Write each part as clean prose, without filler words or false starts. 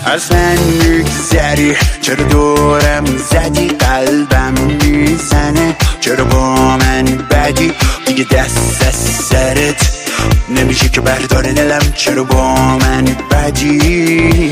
اصلا میگذری چرا دورم زدی قلبم میزنه چرا با من بدی دیگه دست از سرت نمیشه که برداره دلم چرا با من بدی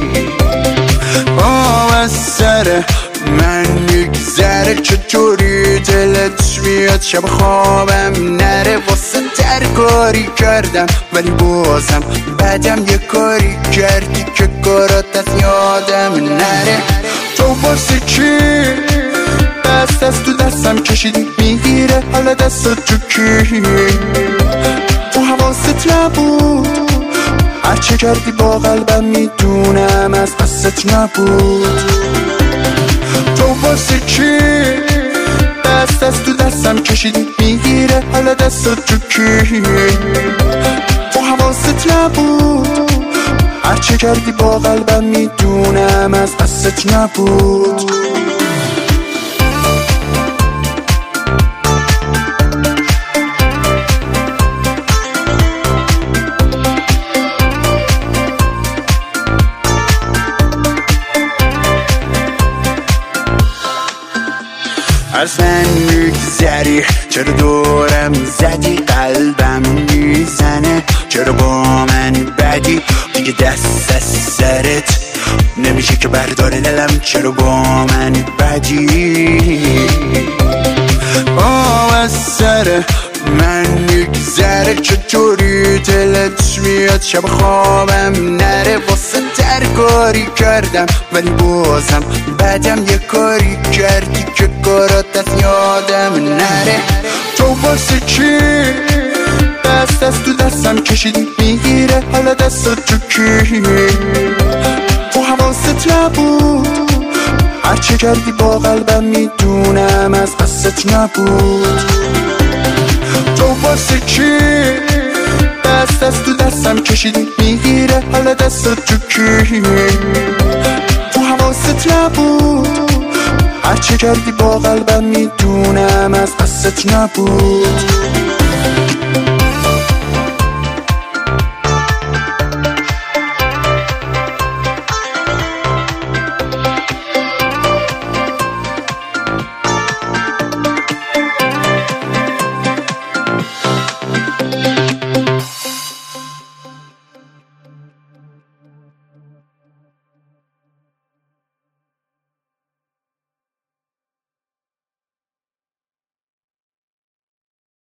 از سر من میگذره چطوری دلت میاد شب خوابم نره واسه کاری کردم ولی بازم بعدم یه کاری کردی که کارات از یادم نره تو واسه چی دست از تو دستم کشیدی میگیره حالا دست تو کی تو حواست نبود هرچه کردی با قلبم میدونم از قصت نبود تو واسه چی دست از تو دستم کشیدی میگیره حالا دست تو کی تو حواست نبود هرچه کردی با قلبم میدونم از قصت نبود اصلا میگذری چرا دورم زدی قلبم میزنه چرا با من بدی دیگه دست از سرت نمیشه که برداره دلم چرا با من بدی از سر من میگذره چطوری دلت میاد شب خوابم نره واسه کاری کردم ولی بازم بعدم یه کاری کردی که کارات از یادم نره تو واسه چی دست از تو دستم کشیدی میگیره حالا دست تو کی تو حواست نبود هرچه کردی با قلبم میدونم از قصت نبود تو واسه چی دست از تو دستم کشیدی میگیره حالا دست تو کی تو حواست نبود هرچه کردی با قلبم میدونم از قصت نبود